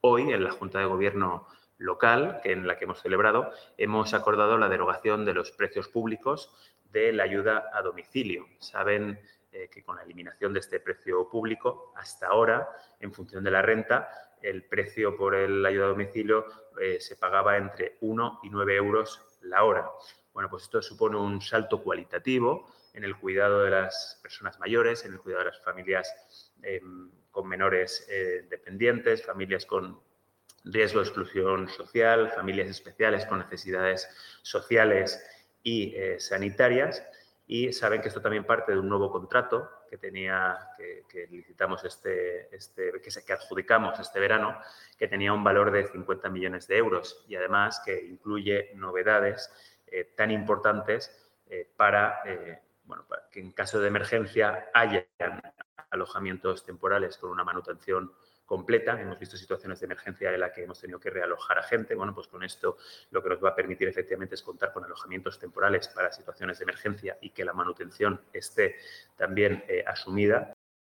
hoy, en la Junta de Gobierno local, en la que hemos celebrado, hemos acordado la derogación de los precios públicos de la ayuda a domicilio. Saben que con la eliminación de este precio público, hasta ahora, en función de la renta, el precio por la ayuda a domicilio se pagaba entre 1 y 9 euros la hora. Bueno, pues esto supone un salto cualitativo en el cuidado de las personas mayores, en el cuidado de las familias con menores dependientes, familias con riesgo de exclusión social, familias especiales con necesidades sociales y sanitarias. Y saben que esto también parte de un nuevo contrato que licitamos que adjudicamos este verano, que tenía un valor de 50 millones de euros y además que incluye novedades tan importantes para que en caso de emergencia haya alojamientos temporales con una manutención completa. Hemos visto situaciones de emergencia en las que hemos tenido que realojar a gente. Bueno, pues con esto lo que nos va a permitir efectivamente es contar con alojamientos temporales para situaciones de emergencia y que la manutención esté también asumida.